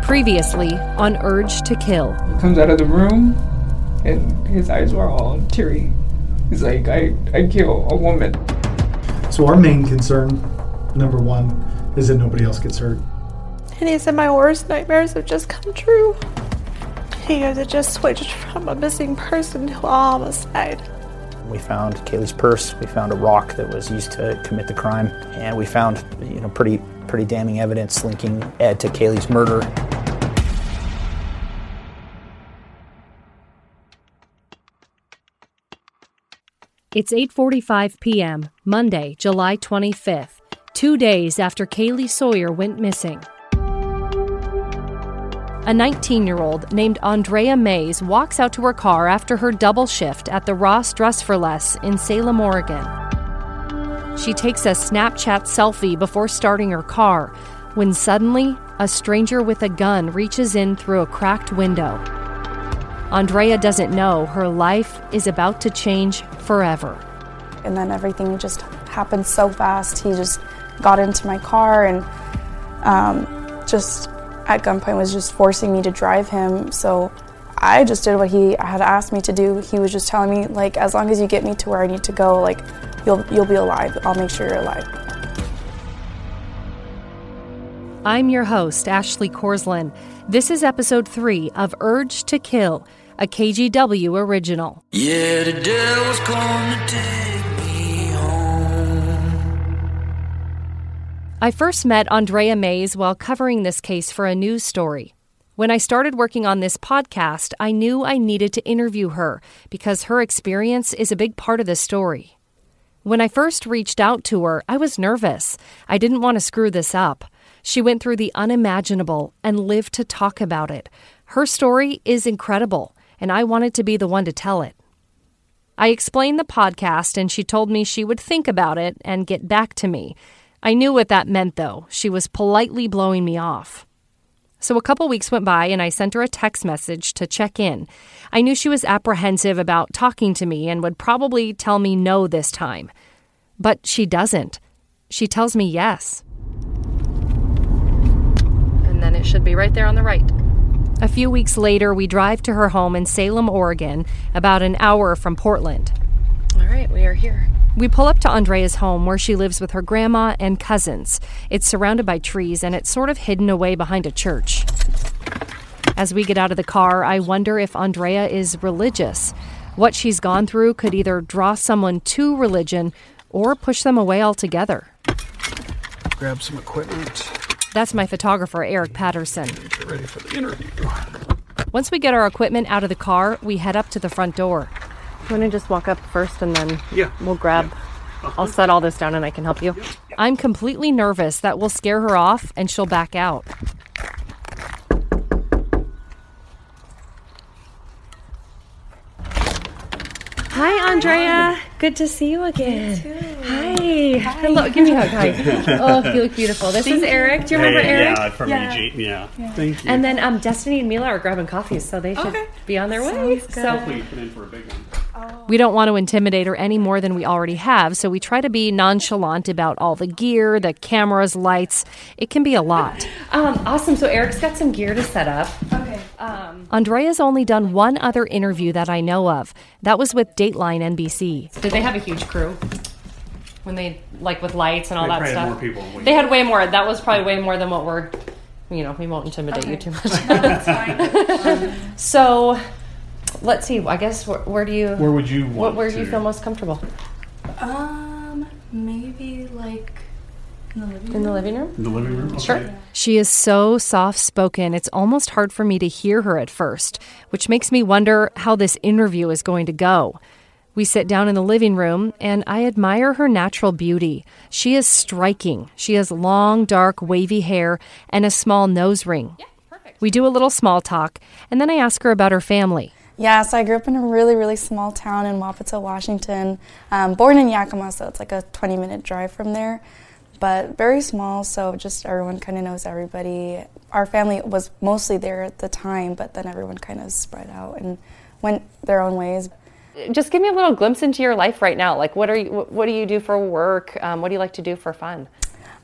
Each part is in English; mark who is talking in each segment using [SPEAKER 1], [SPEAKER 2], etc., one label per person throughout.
[SPEAKER 1] Previously on Urge to Kill.
[SPEAKER 2] He comes out of the room and his eyes were all teary. He's like, I kill a woman.
[SPEAKER 3] So our main concern, number one, is that nobody else gets hurt.
[SPEAKER 4] And he said my worst nightmares have just come true. He had just switched from a missing person to a homicide.
[SPEAKER 5] We found Kaylee's purse. We found a rock that was used to commit the crime, and we found, pretty damning evidence linking Ed to Kaylee's murder.
[SPEAKER 1] It's 8:45 p.m., Monday, July 25th, 2 days after Kaylee Sawyer went missing. A 19-year-old named Andrea Mays walks out to her car after her double shift at the Ross Dress for Less in Salem, Oregon. She takes a Snapchat selfie before starting her car when suddenly a stranger with a gun reaches in through a cracked window. Andrea doesn't know her life is about to change forever.
[SPEAKER 4] And then everything just happened so fast. He just got into my car and just at gunpoint was just forcing me to drive him. So I just did what he had asked me to do. He was just telling me, like, as long as you get me to where I need to go, like, you'll be alive. I'll make sure you're alive.
[SPEAKER 1] I'm your host, Ashley Korslund. This is episode 3 of Urge to Kill, a KGW original.
[SPEAKER 6] Yeah, the devil's gonna take me home.
[SPEAKER 1] I first met Andrea Mays while covering this case for a news story. When I started working on this podcast, I knew I needed to interview her because her experience is a big part of the story. When I first reached out to her, I was nervous. I didn't want to screw this up. She went through the unimaginable and lived to talk about it. Her story is incredible, and I wanted to be the one to tell it. I explained the podcast, and she told me she would think about it and get back to me. I knew what that meant, though. She was politely blowing me off. So a couple weeks went by, and I sent her a text message to check in. I knew she was apprehensive about talking to me and would probably tell me no this time. But she doesn't. She tells me yes. And then it should be right there on the right. A few weeks later, we drive to her home in Salem, Oregon, about an hour from Portland. All right, we are here. We pull up to Andrea's home where she lives with her grandma and cousins. It's surrounded by trees and it's sort of hidden away behind a church. As we get out of the car, I wonder if Andrea is religious. What she's gone through could either draw someone to religion or push them away altogether.
[SPEAKER 3] Grab some equipment.
[SPEAKER 1] That's my photographer, Eric Patterson.
[SPEAKER 3] Get ready for the interview.
[SPEAKER 1] Once we get our equipment out of the car, we head up to the front door. You want to just walk up first and then we'll grab... Yeah. I'll set all this down and I can help you. Yeah. I'm completely nervous that we'll scare her off and she'll back out. Hi, Andrea. Hi. Good to see you again. You too. Hi. Hello. Give me a hug. Hi. Oh, you look beautiful. This is Eric. Do you remember Eric?
[SPEAKER 7] Yeah, from EG. Yeah. Thank you.
[SPEAKER 1] And then Destiny and Mila are grabbing coffees, so they should be on their way. So
[SPEAKER 7] hopefully you put in for a big one.
[SPEAKER 1] We don't want to intimidate her any more than we already have, so we try to be nonchalant about all the gear, the cameras, lights. It can be a lot. Awesome. So Eric's got some gear to set up. Okay. Andrea's only done one other interview that I know of. That was with Dateline NBC. Did they have a huge crew? When they, like, with lights and all that stuff?
[SPEAKER 7] Had more people.
[SPEAKER 1] They had way more. That was probably way more than what we're, we won't intimidate you too much. That's fine. So... let's see. I guess where do you?
[SPEAKER 7] Where would you want?
[SPEAKER 1] Where do you feel most comfortable?
[SPEAKER 4] Maybe like in the living room.
[SPEAKER 1] In the living room?
[SPEAKER 7] In the living room. Okay.
[SPEAKER 1] Sure. Yeah. She is so soft-spoken. It's almost hard for me to hear her at first, which makes me wonder how this interview is going to go. We sit down in the living room, and I admire her natural beauty. She is striking. She has long, dark, wavy hair and a small nose ring. Yeah, perfect. We do a little small talk, and then I ask her about her family.
[SPEAKER 4] Yeah, so I grew up in a really, really small town in Wapito, Washington. Born in Yakima, so it's like a 20-minute drive from there. But very small, so just everyone kind of knows everybody. Our family was mostly there at the time, but then everyone kind of spread out and went their own ways.
[SPEAKER 1] Just give me a little glimpse into your life right now. Like, what do you do for work? What do you like to do for fun?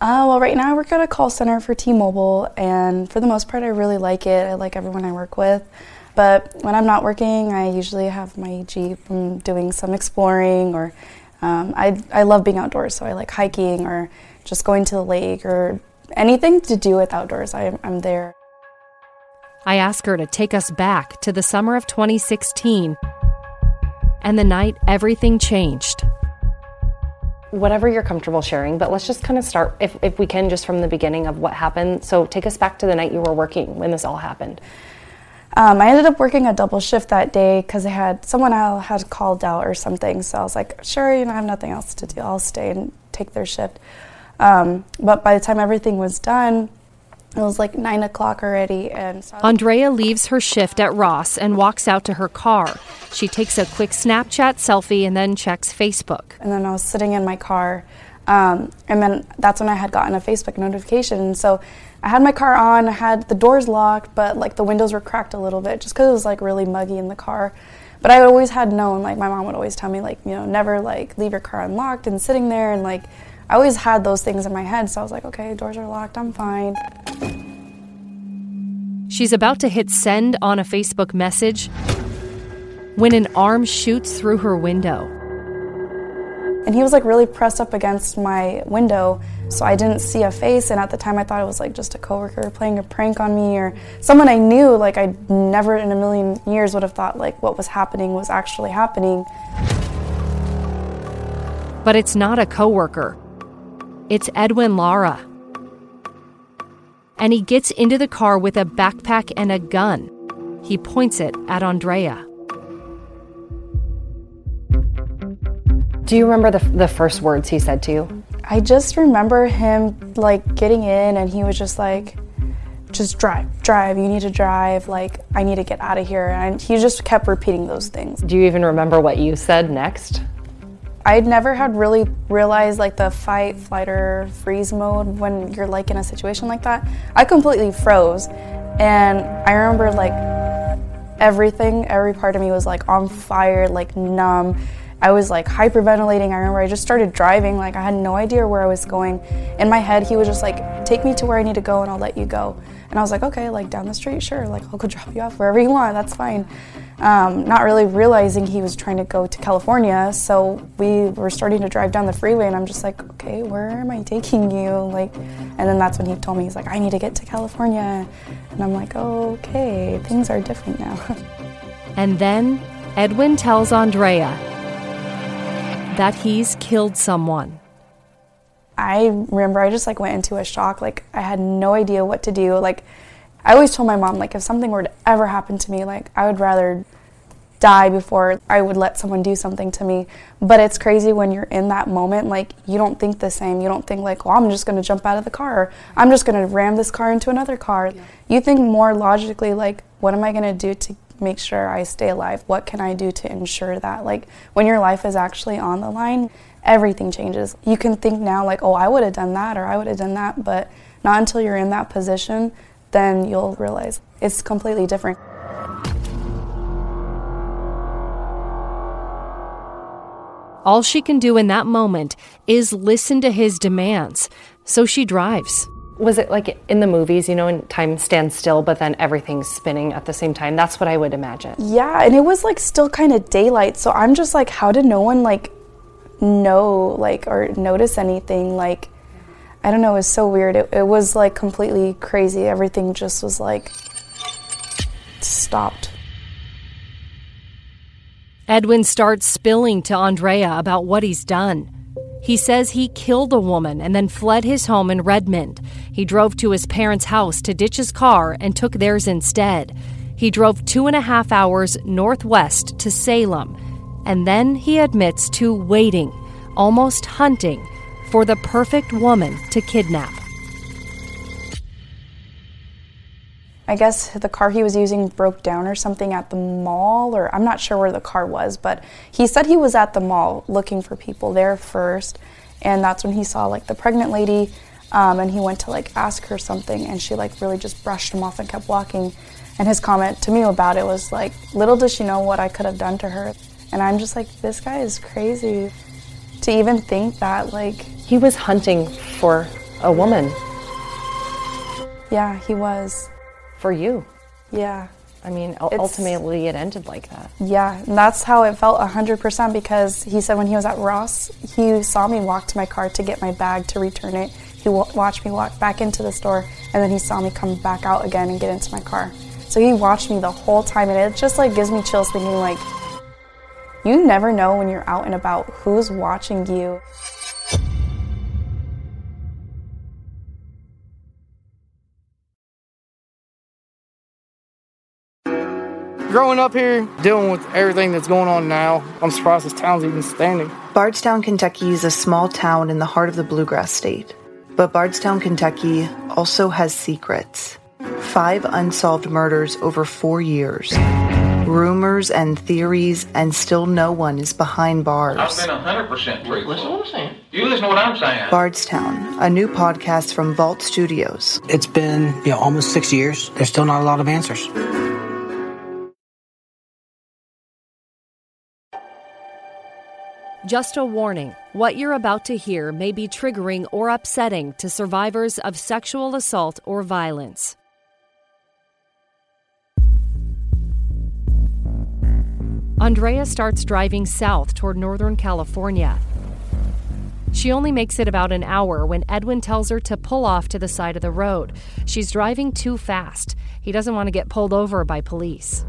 [SPEAKER 4] Well, right now I work at a call center for T-Mobile, and for the most part I really like it. I like everyone I work with. But when I'm not working, I usually have my Jeep. I'm doing some exploring, or I love being outdoors, so I like hiking or just going to the lake or anything to do with outdoors. I'm there.
[SPEAKER 1] I ask her to take us back to the summer of 2016 and the night everything changed.
[SPEAKER 8] Whatever you're comfortable sharing, but let's just kind of start, if we can, just from the beginning of what happened. So take us back to the night you were working when this all happened.
[SPEAKER 4] I ended up working a double shift that day because someone else had called out or something. So I was like, sure, I have nothing else to do. I'll stay and take their shift. But by the time everything was done, it was like 9 o'clock already. And so
[SPEAKER 1] Andrea leaves her shift at Ross and walks out to her car. She takes a quick Snapchat selfie and then checks Facebook.
[SPEAKER 4] And then I was sitting in my car, and then that's when I had gotten a Facebook notification. And so I had my car on, I had the doors locked, but like the windows were cracked a little bit just because it was like really muggy in the car. But I always had known, like my mom would always tell me, like, never like leave your car unlocked and sitting there, and like I always had those things in my head. So I was like, okay, doors are locked, I'm fine.
[SPEAKER 1] She's about to hit send on a Facebook message when an arm shoots through her window.
[SPEAKER 4] And he was like really pressed up against my window, so I didn't see a face. And at the time I thought it was like just a coworker playing a prank on me or someone I knew. Like I never in a million years would have thought like what was happening was actually happening.
[SPEAKER 1] But it's not a coworker. It's Edwin Lara. And he gets into the car with a backpack and a gun. He points it at Andrea.
[SPEAKER 8] Do you remember the first words he said to you?
[SPEAKER 4] I just remember him like getting in, and he was just like, just drive, you need to drive, like I need to get out of here. And he just kept repeating those things.
[SPEAKER 8] Do you even remember what you said next?
[SPEAKER 4] I'd never had really realized like the fight, flight, or freeze mode when you're like in a situation like that. I completely froze, and I remember like every part of me was like on fire, like numb. I was like hyperventilating. I remember I just started driving, like I had no idea where I was going. In my head, he was just like, take me to where I need to go and I'll let you go. And I was like, okay, like down the street, sure, like I'll go drop you off wherever you want, that's fine. Not really realizing he was trying to go to California, so we were starting to drive down the freeway, and I'm just like, okay, where am I taking you? Like, and then that's when he told me, he's like, I need to get to California. And I'm like, oh, okay, things are different now.
[SPEAKER 1] And then Edwin tells Andrea that he's killed someone.
[SPEAKER 4] I remember I just like went into a shock. Like I had no idea what to do. Like I always told my mom, like if something were to ever happen to me, like I would rather die before I would let someone do something to me. But it's crazy when you're in that moment, like you don't think the same. You don't think like, well, I'm just gonna jump out of the car, or I'm just gonna ram this car into another car. Yeah. You think more logically, like what am I gonna do to make sure I stay alive? What can I do to ensure that? Like when your life is actually on the line, everything changes. You can think now like, oh, I would have done that or I would have done that, but not until you're in that position, then you'll realize it's completely different.
[SPEAKER 1] All she can do in that moment is listen to his demands, so she drives.
[SPEAKER 8] Was it like in the movies, and time stands still, but then everything's spinning at the same time? That's what I would imagine.
[SPEAKER 4] Yeah, and it was like still kind of daylight, so I'm just like, how did no one like know like or notice anything? Like I don't know, it was so weird. It was like completely crazy. Everything just was like stopped.
[SPEAKER 1] Edwin starts spilling to Andrea about what he's done. He says he killed a woman and then fled his home in Redmond. He drove to his parents' house to ditch his car and took theirs instead. He drove 2.5 hours northwest to Salem. And then he admits to waiting, almost hunting, for the perfect woman to kidnap.
[SPEAKER 4] I guess the car he was using broke down or something at the mall, or I'm not sure where the car was, but he said he was at the mall looking for people there first, and that's when he saw like the pregnant lady, and he went to like ask her something, and she like really just brushed him off and kept walking. And his comment to me about it was like, little does she know what I could have done to her. And I'm just like, this guy is crazy to even think that. Like,
[SPEAKER 8] he was hunting for a woman.
[SPEAKER 4] Yeah, he was.
[SPEAKER 8] For you.
[SPEAKER 4] Yeah.
[SPEAKER 8] I mean, ultimately it ended like that.
[SPEAKER 4] Yeah, and that's how it felt 100%, because he said when he was at Ross, he saw me walk to my car to get my bag to return it. He watched me walk back into the store, and then he saw me come back out again and get into my car. So he watched me the whole time, and it just like gives me chills thinking like, you never know when you're out and about who's watching you.
[SPEAKER 9] Growing up here, dealing with everything that's going on now, I'm surprised this town's even standing.
[SPEAKER 10] Bardstown, Kentucky is a small town in the heart of the Bluegrass State. But Bardstown, Kentucky also has secrets. 5 unsolved murders over 4 years. Rumors and theories, and still no one is behind bars.
[SPEAKER 11] I've been 100% truthful. Listen to what I'm saying. You listen to what I'm saying.
[SPEAKER 10] Bardstown, a new podcast from Vault Studios.
[SPEAKER 12] It's been, almost 6 years. There's still not a lot of answers.
[SPEAKER 1] Just a warning, what you're about to hear may be triggering or upsetting to survivors of sexual assault or violence. Andrea starts driving south toward Northern California. She only makes it about an hour when Edwin tells her to pull off to the side of the road. She's driving too fast. He doesn't want to get pulled over by police.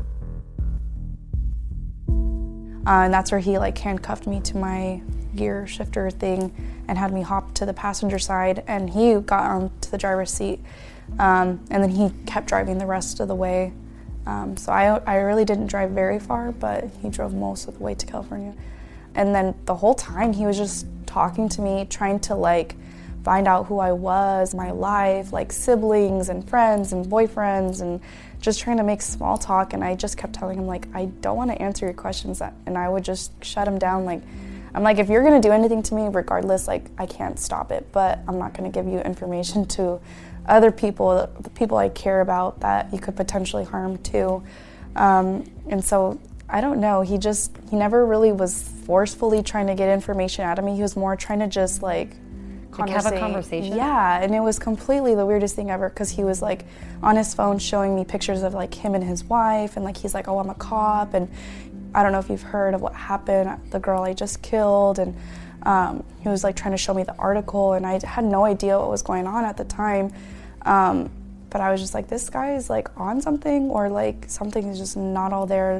[SPEAKER 4] And that's where he handcuffed me to my gear shifter thing and had me hop to the passenger side, and he got onto the driver's seat. And then he kept driving the rest of the way. So I really didn't drive very far, but he drove most of the way to California. And then the whole time he was just talking to me, trying to find out who I was, my life, siblings and friends and boyfriends, and just trying to make small talk. And I just kept telling him I don't want to answer your questions, and I would just shut him down. I'm like, if you're gonna do anything to me, regardless, I can't stop it, but I'm not gonna give you information to other people, the people I care about, that you could potentially harm too. And so I don't know, he never really was forcefully trying to get information out of me. He was more trying to just
[SPEAKER 8] have a conversation?
[SPEAKER 4] Yeah, and it was completely the weirdest thing ever, because he was on his phone showing me pictures of him and his wife, and he's like, oh, I'm a cop, and I don't know if you've heard of what happened, the girl I just killed, and he was trying to show me the article, and I had no idea what was going on at the time, but I was just like, this guy is on something, or something is just not all there,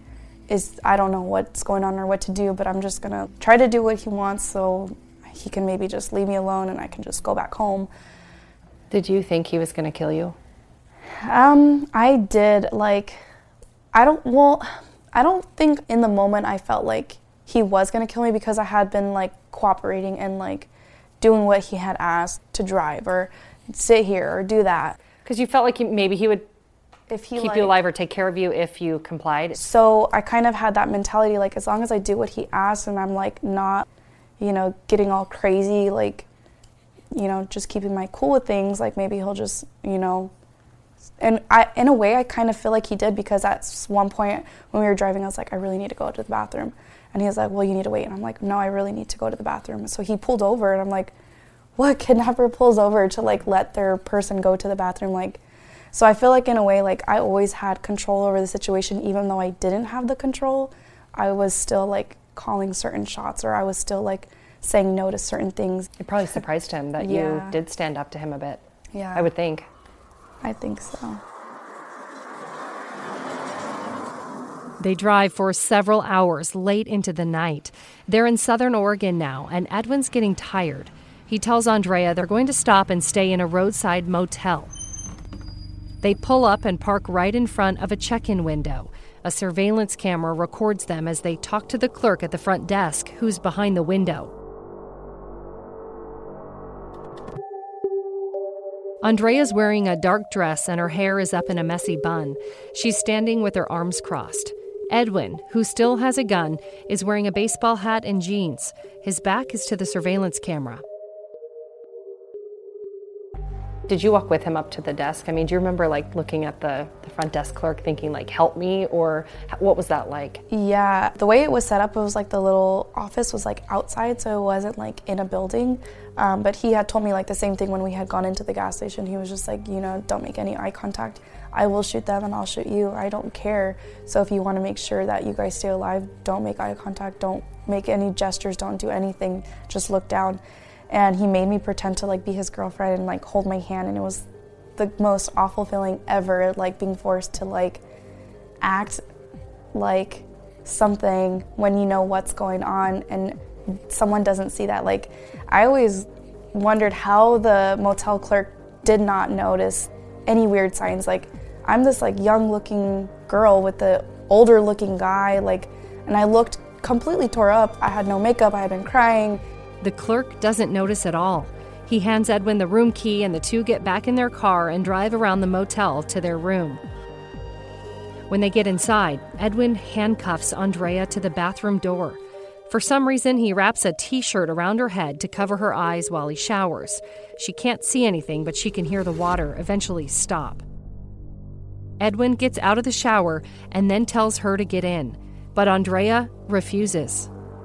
[SPEAKER 4] I don't know what's going on or what to do, but I'm just gonna try to do what he wants so he can maybe just leave me alone and I can just go back home.
[SPEAKER 8] Did you think he was gonna kill you?
[SPEAKER 4] I did. I don't think in the moment I felt like he was gonna kill me, because I had been cooperating and doing what he had asked to drive or sit here or do that.
[SPEAKER 8] Because you felt like maybe he would keep you alive or take care of you if you complied.
[SPEAKER 4] So I kind of had that mentality, as long as I do what he asks and I'm not, getting all crazy, just keeping my cool with things, maybe he'll just, and in a way I kind of feel like he did, because at one point when we were driving, I was like, I really need to go to the bathroom. And he was like, well, you need to wait. And I'm like, no, I really need to go to the bathroom. So he pulled over, and I'm like, what kidnapper pulls over to let their person go to the bathroom? So I feel in a way, I always had control over the situation, even though I didn't have the control. I was still calling certain shots, or I was still saying no to certain things.
[SPEAKER 8] It probably surprised him that you did stand up to him a bit.
[SPEAKER 4] Yeah.
[SPEAKER 8] I would think.
[SPEAKER 4] I think so.
[SPEAKER 1] They drive for several hours late into the night. They're in Southern Oregon now, and Edwin's getting tired. He tells Andrea they're going to stop and stay in a roadside motel. They pull up and park right in front of a check-in window. A surveillance camera records them as they talk to the clerk at the front desk, who's behind the window. Andrea's wearing a dark dress and her hair is up in a messy bun. She's standing with her arms crossed. Edwin, who still has a gun, is wearing a baseball hat and jeans. His back is to the surveillance camera.
[SPEAKER 8] Did you walk with him up to the desk? I mean, do you remember looking at the front desk clerk thinking help me, or what was that like?
[SPEAKER 4] Yeah, the way it was set up, it was the little office was outside, so it wasn't in a building. But he had told me like the same thing when we had gone into the gas station. He was just like, you know, don't make any eye contact. I will shoot them and I'll shoot you. I don't care. So if you want to make sure that you guys stay alive, don't make eye contact, don't make any gestures, don't do anything, just look down. And he made me pretend to like be his girlfriend and like hold my hand, and it was the most awful feeling ever, like being forced to like act like something when you know what's going on and someone doesn't see that. Like, I always wondered how the motel clerk did not notice any weird signs. Like, I'm this like young looking girl with the older looking guy, like, and I looked completely tore up. I had no makeup, I had been crying.
[SPEAKER 1] The clerk doesn't notice at all. He hands Edwin the room key, and the two get back in their car and drive around the motel to their room. When they get inside, Edwin handcuffs Andrea to the bathroom door. For some reason, he wraps a t-shirt around her head to cover her eyes while he showers. She can't see anything, but she can hear the water eventually stop. Edwin gets out of the shower and then tells her to get in, but Andrea refuses.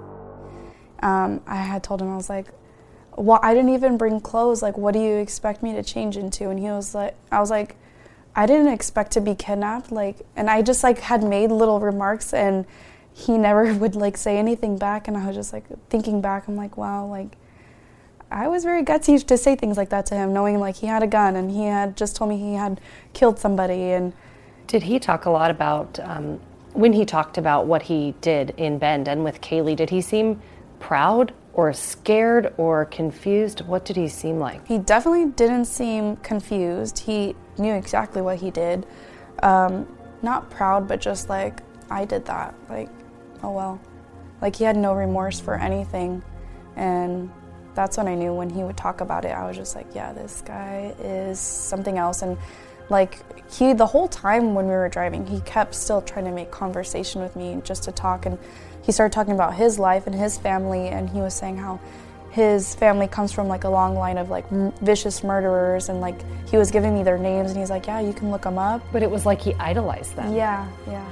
[SPEAKER 4] I had told him, I was like, well, I didn't even bring clothes. Like, what do you expect me to change into? And he was like, I was like, I didn't expect to be kidnapped. Like, and I just like had made little remarks, and he never would like say anything back. And I was just like thinking back, I'm like, wow, like I was very gutsy to say things like that to him, knowing like he had a gun and he had just told me he had killed somebody. And
[SPEAKER 8] did he talk a lot about, when he talked about what he did in Bend and with Kaylee, did he seem proud or scared or confused? What did he seem like?
[SPEAKER 4] He definitely didn't seem confused. He knew exactly what he did. Not proud, but just like, I did that. Like, oh well. Like, he had no remorse for anything. And that's when I knew when he would talk about it, I was just like, yeah, this guy is something else. And like, the whole time when we were driving, he kept still trying to make conversation with me just to talk. And he started talking about his life and his family, and he was saying how his family comes from like a long line of like vicious murderers, and like he was giving me their names, and he's like, yeah, you can look them up.
[SPEAKER 8] But it was like he idolized them.
[SPEAKER 4] Yeah.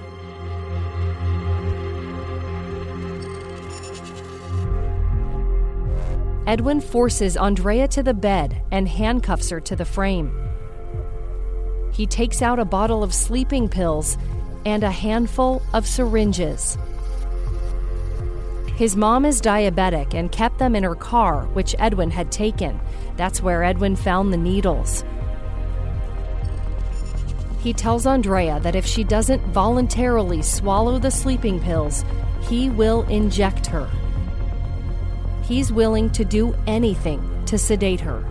[SPEAKER 1] Edwin forces Andrea to the bed and handcuffs her to the frame. He takes out a bottle of sleeping pills and a handful of syringes. His mom is diabetic and kept them in her car, which Edwin had taken. That's where Edwin found the needles. He tells Andrea that if she doesn't voluntarily swallow the sleeping pills, he will inject her. He's willing to do anything to sedate her.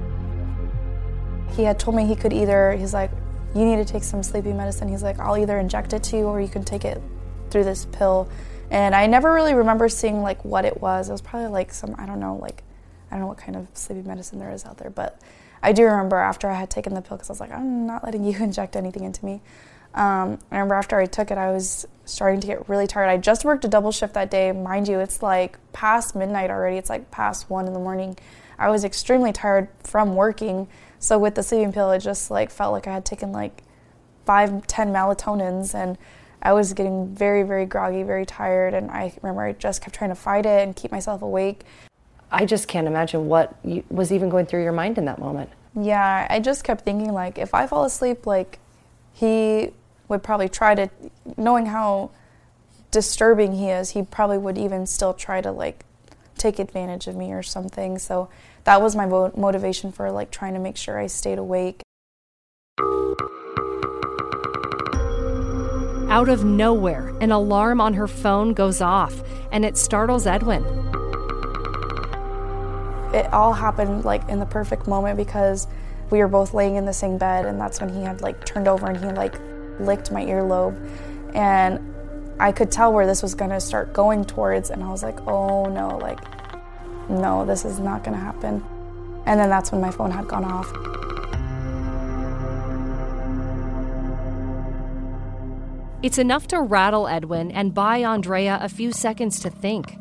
[SPEAKER 4] He had told me he could either, he's like, you need to take some sleeping medicine. He's like, I'll either inject it to you or you can take it through this pill. And I never really remember seeing like what it was. It was probably like some, I don't know what kind of sleeping medicine there is out there, but I do remember after I had taken the pill, because I was like, I'm not letting you inject anything into me. I remember after I took it, I was starting to get really tired. I just worked a double shift that day. Mind you, it's like past midnight already. It's like past 1 a.m. I was extremely tired from working. So with the sleeping pill, it just like felt like I had taken like 5-10 melatonins, and I was getting very, very groggy, very tired. And I remember I just kept trying to fight it and keep myself awake.
[SPEAKER 8] I just can't imagine what was even going through your mind in that moment.
[SPEAKER 4] Yeah, I just kept thinking like, if I fall asleep, like he would probably try to, knowing how disturbing he is, he probably would even still try to like take advantage of me or something. So that was my motivation for like trying to make sure I stayed awake.
[SPEAKER 1] Out of nowhere, an alarm on her phone goes off, and it startles Edwin.
[SPEAKER 4] It all happened like in the perfect moment, because we were both laying in the same bed, and that's when he had like turned over and he like licked my earlobe, and I could tell where this was gonna start going towards, and I was like, oh no, like, no, this is not gonna happen. And then that's when my phone had gone off.
[SPEAKER 1] It's enough to rattle Edwin and buy Andrea a few seconds to think.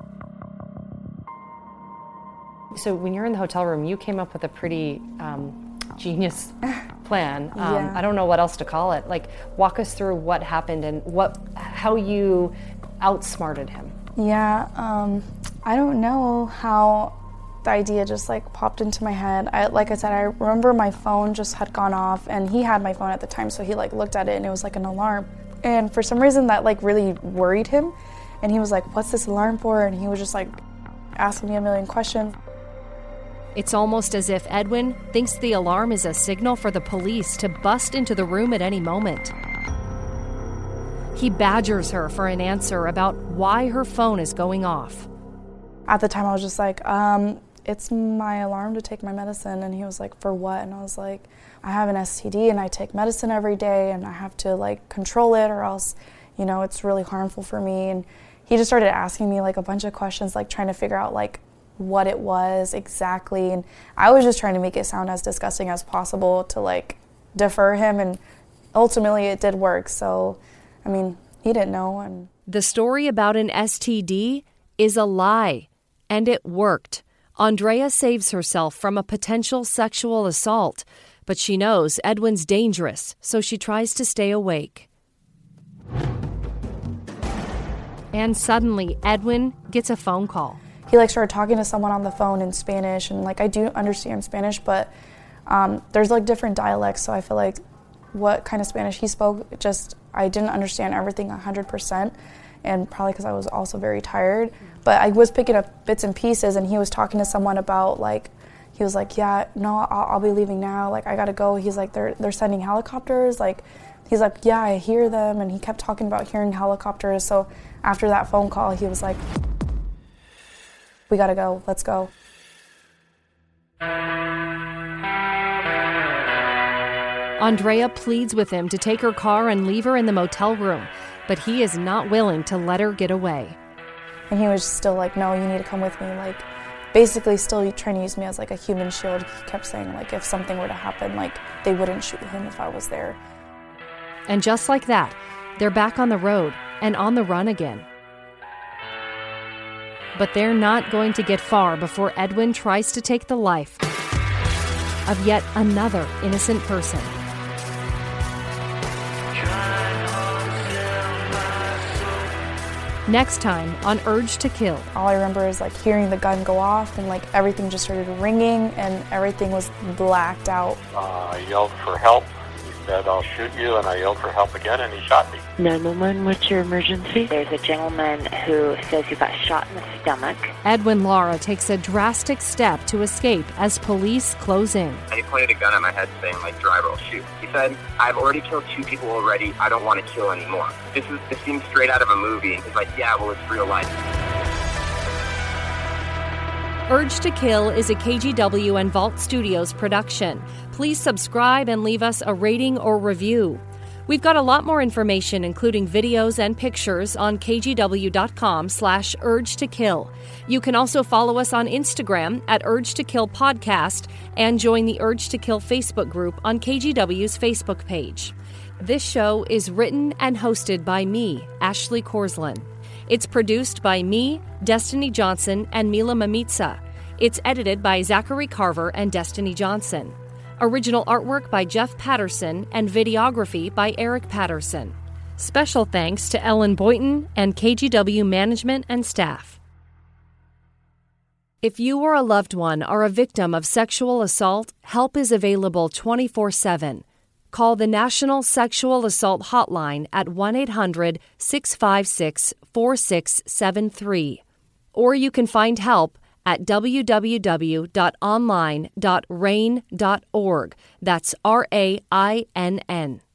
[SPEAKER 8] So when you're in the hotel room, you came up with a pretty genius plan.
[SPEAKER 4] Yeah.
[SPEAKER 8] I don't know what else to call it. Like, walk us through what happened and how you outsmarted him.
[SPEAKER 4] Yeah, I don't know how The idea just like popped into my head. Like I said, I remember my phone just had gone off, and he had my phone at the time, so he like looked at it and it was like an alarm. And for some reason that like really worried him, and he was like, "What's this alarm for?" And he was just like asking me a million questions.
[SPEAKER 1] It's almost as if Edwin thinks the alarm is a signal for the police to bust into the room at any moment. He badgers her for an answer about why her phone is going off.
[SPEAKER 4] At the time, I was just like, it's my alarm to take my medicine. And he was like, for what? And I was like, I have an STD and I take medicine every day and I have to like control it or else, you know, it's really harmful for me. And he just started asking me like a bunch of questions, like trying to figure out like what it was exactly. And I was just trying to make it sound as disgusting as possible to like defer him. And ultimately it did work. So, I mean, he didn't know. And
[SPEAKER 1] the story about an STD is a lie, and it worked. Andrea saves herself from a potential sexual assault, but she knows Edwin's dangerous, so she tries to stay awake. And suddenly, Edwin gets a phone call.
[SPEAKER 4] He like started talking to someone on the phone in Spanish, and like I do understand Spanish, but there's like different dialects, so I feel like what kind of Spanish he spoke, I didn't understand everything 100%, and probably because I was also very tired. But I was picking up bits and pieces, and he was talking to someone about like, he was like, yeah, no, I'll be leaving now. Like, I gotta go. He's like, they're sending helicopters. Like, he's like, yeah, I hear them. And he kept talking about hearing helicopters. So after that phone call, he was like, we gotta go. Let's go.
[SPEAKER 1] Andrea pleads with him to take her car and leave her in the motel room, but he is not willing to let her get away.
[SPEAKER 4] And he was still like, no, you need to come with me. Like, basically still trying to use me as like a human shield. He kept saying like if something were to happen, like they wouldn't shoot him if I was there.
[SPEAKER 1] And just like that, they're back on the road and on the run again. But they're not going to get far before Edwin tries to take the life of yet another innocent person. Next time on Urge to Kill.
[SPEAKER 4] All I remember is like hearing the gun go off and like everything just started ringing and everything was blacked out.
[SPEAKER 13] I yelled for help. He said, I'll shoot you, and I yelled for help again, and he shot me.
[SPEAKER 14] 911, what's your emergency? There's a gentleman who says he got shot in the stomach.
[SPEAKER 1] Edwin Lara takes a drastic step to escape as police close in.
[SPEAKER 15] And he pointed a gun at my head saying, like, driver, I'll shoot. He said, I've already killed 2 people already. I don't want to kill anymore. This seems straight out of a movie. And he's like, yeah, well, it's real life.
[SPEAKER 1] Urge to Kill is a KGW and Vault Studios production. Please subscribe and leave us a rating or review. We've got a lot more information, including videos and pictures, on kgw.com/Urge to Kill. You can also follow us on Instagram at Urge to Kill Podcast and join the Urge to Kill Facebook group on KGW's Facebook page. This show is written and hosted by me, Ashley Korslund. It's produced by me, Destiny Johnson, and Mila Mamitsa. It's edited by Zachary Carver and Destiny Johnson. Original artwork by Jeff Patterson and videography by Eric Patterson. Special thanks to Ellen Boynton and KGW management and staff. If you or a loved one are a victim of sexual assault, help is available 24/7. Call the National Sexual Assault Hotline at 1-800-656-4673. Or you can find help at www.online.rainn.org. That's RAINN.